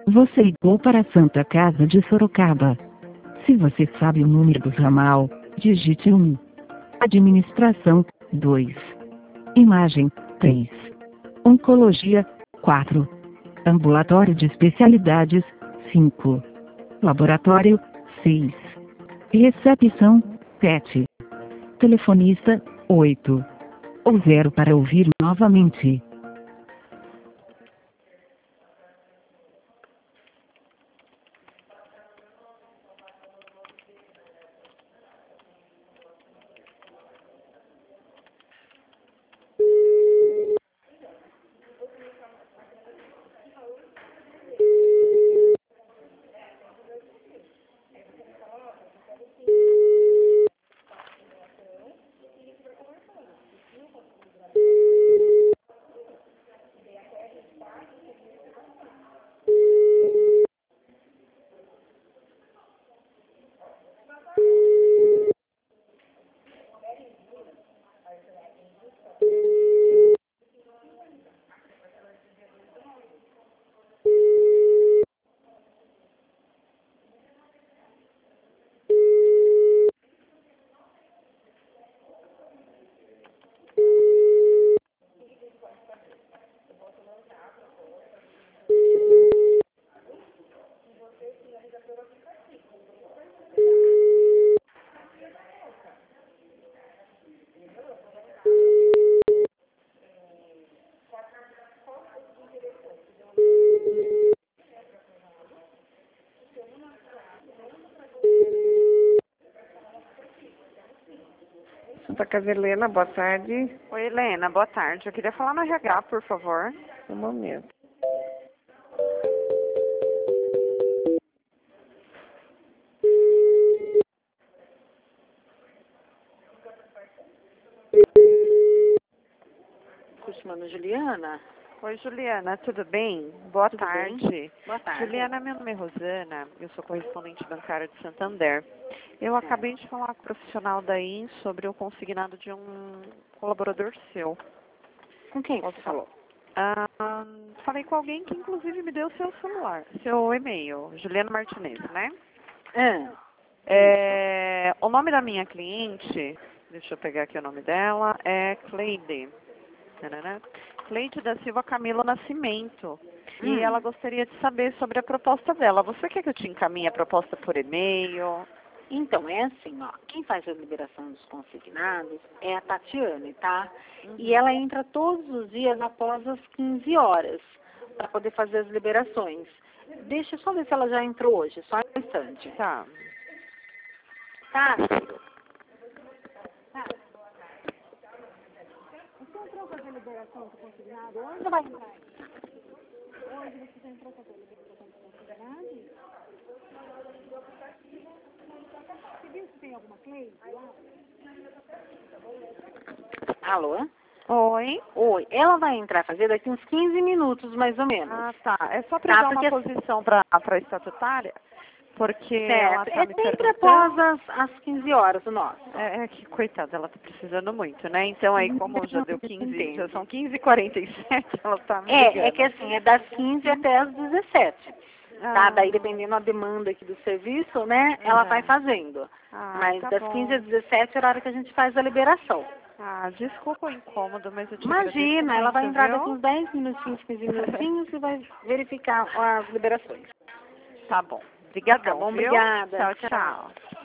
Você ligou para a Santa Casa de Sorocaba. Se você sabe o número do ramal, digite 1. Administração, 2. Imagem, 3. Oncologia, 4. Ambulatório de especialidades, 5. Laboratório, 6. Recepção, 7. Telefonista, 8. Ou 0 para ouvir novamente. Santa Casa Helena, boa tarde. Oi, Helena, boa tarde. Eu queria falar no RH, por favor. Um momento. Cusmano Juliana? Oi, Juliana, tudo bem? Boa Tudo tarde. bem? Boa tarde. Juliana, meu nome é Rosana, eu sou correspondente bancária de Santander. Eu acabei de falar com o profissional daí sobre o consignado de um colaborador seu. Com quem você falou? Falei com alguém que inclusive me deu o seu celular, seu e-mail, Juliana Martinez, né? O nome da minha cliente, deixa eu pegar aqui o nome dela, é Cleide. Cleide da Silva Camilo Nascimento. E ela gostaria de saber sobre a proposta dela. Você quer que eu te encaminhe a proposta por e-mail? Então, é assim, ó. Quem faz a liberação dos consignados é a Tatiane, tá? E ela entra todos os dias após as 15 horas para poder fazer as liberações. Deixa eu só ver se ela já entrou hoje, só um instante. Tá. Tá. Você entrou fazer a liberação do consignado hoje ou vai entrar? Hoje você já entrou fazer a liberação do consignado? Você viu se tem alguma Cleide lá? Alô? Oi? Oi. Ela vai entrar fazer daqui uns 15 minutos, mais ou menos. Ah, tá. É só para dar uma posição para a estatutária? Porque ela tá me sempre perguntando. após as 15 horas, o nosso. É que, coitada, ela tá precisando muito, né? Então aí, como já deu 15, já são 15h47, ela tá me ligando. É que assim, é das 15 até as 17. Tá? Daí, dependendo da demanda aqui do serviço, né, ela vai fazendo. Mas das 15 às 17 é a hora que a gente faz a liberação. Desculpa o incômodo, mas eu te Imagina, ela vai entrar daqui viu? uns 10 minutinhos, 15 minutinhos e vai verificar as liberações. Tá bom. Obrigadão, Tá bom, viu? obrigada. Tchau, tchau.